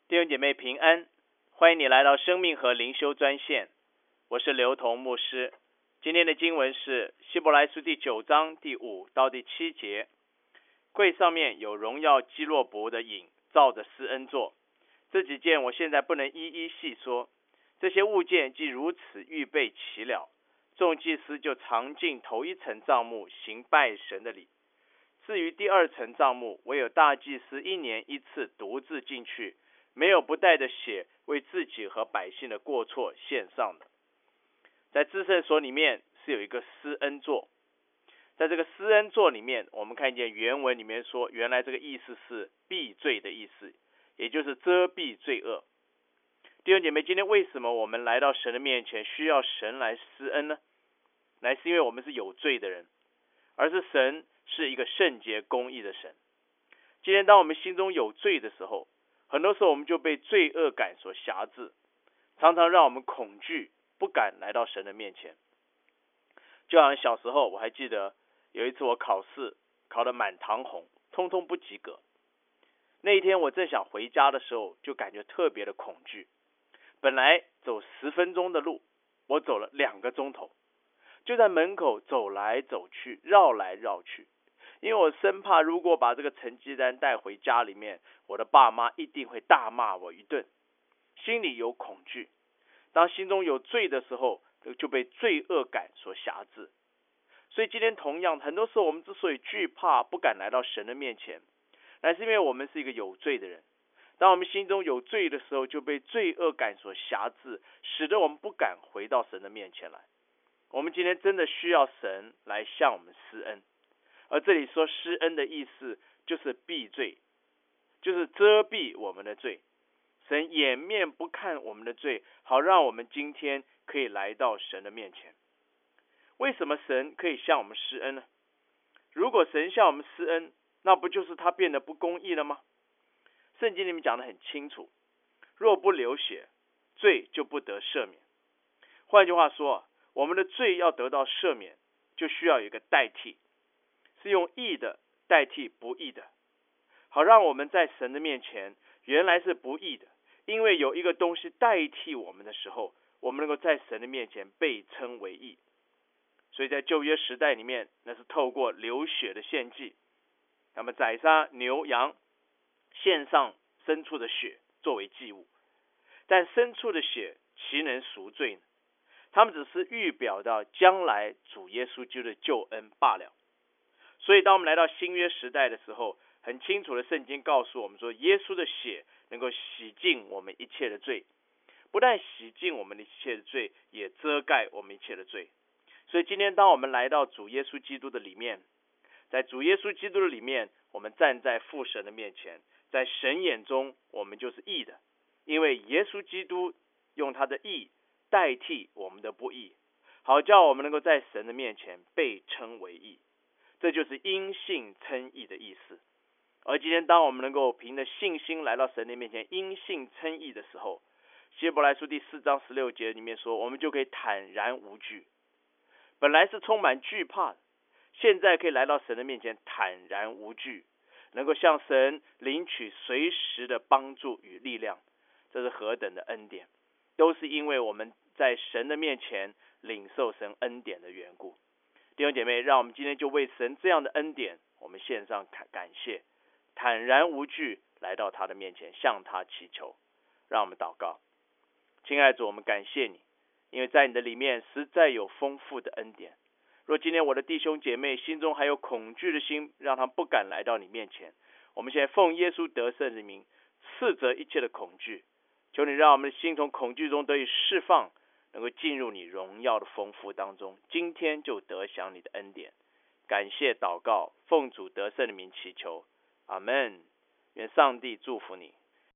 弟兄姐妹平安，欢迎你来到生命和灵修专线，我是刘同牧师。今天的经文是希伯来书第9章第5到第7节。柜上面有荣耀基洛伯的影，照着施恩座。这几件我现在不能一一细说，这些物件既如此预备齐了，众祭司就常进头一层帐幕行拜神的礼。至于第二层帐幕，唯有大祭司1年1次独自进去，没有不带着血为自己和百姓的过错献上的。在至圣所里面是有一个施恩座，在这个施恩座里面，我们看见原文里面说，原来这个意思是避罪的意思，也就是遮蔽罪恶。弟兄姐妹，今天为什么我们来到神的面前需要神来施恩呢？乃是因为我们是有罪的人，而是神是一个圣洁公义的神。今天当我们心中有罪的时候，很多时候我们就被罪恶感所辖制，常常让我们恐惧，不敢来到神的面前。就好像小时候我还记得有一次我考试考得满堂红，通通不及格。那一天我正想回家的时候，就感觉特别的恐惧。本来走10分钟的路，我走了2个钟头，就在门口走来走去，绕来绕去，因为我生怕如果把这个成绩单带回家里面，我的爸妈一定会大骂我一顿，心里有恐惧。当心中有罪的时候，就被罪恶感所辖制。所以今天同样，很多时候我们之所以惧怕，不敢来到神的面前，乃是因为我们是一个有罪的人。当我们心中有罪的时候，就被罪恶感所辖制，使得我们不敢回到神的面前来。我们今天真的需要神来向我们施恩。而这里说施恩的意思就是避罪，就是遮蔽我们的罪。神掩面不看我们的罪，好让我们今天可以来到神的面前。为什么神可以向我们施恩呢？如果神向我们施恩，那不就是他变得不公义了吗？圣经里面讲得很清楚，若不流血，罪就不得赦免。换句话说，我们的罪要得到赦免，就需要有一个代替，是用义的代替不义的，好让我们在神的面前原来是不义的，因为有一个东西代替我们的时候，我们能够在神的面前被称为义。所以在旧约时代里面，那是透过流血的献祭，那么宰杀牛羊，献上牲畜的血作为祭物。但牲畜的血岂能赎罪呢？他们只是预表到将来主耶稣基督的救恩罢了。所以当我们来到新约时代的时候，很清楚的圣经告诉我们说，耶稣的血能够洗净我们一切的罪，不但洗净我们的一切的罪，也遮盖我们一切的罪。所以今天当我们来到主耶稣基督的里面，在主耶稣基督的里面，我们站在父神的面前，在神眼中我们就是义的，因为耶稣基督用他的义代替我们的不义，好叫我们能够在神的面前被称为义。这就是因信称义的意思。而今天当我们能够凭着信心来到神的面前，因信称义的时候，希伯来书第4章16节里面说，我们就可以坦然无惧。本来是充满惧怕的，现在可以来到神的面前坦然无惧，能够向神领取随时的帮助与力量。这是何等的恩典，都是因为我们在神的面前领受神恩典的缘故。弟兄姐妹，让我们今天就为神这样的恩典，我们献上感谢，坦然无惧来到他的面前，向他祈求。让我们祷告。亲爱的主，我们感谢你，因为在你的里面实在有丰富的恩典。若今天我的弟兄姐妹心中还有恐惧的心，让他不敢来到你面前，我们现在奉耶稣得胜的名，斥责一切的恐惧，求你让我们的心从恐惧中得以释放，能够进入你荣耀的丰富当中，今天就得享你的恩典。感谢祷告，奉主得胜的名祈求，阿们。愿上帝祝福你。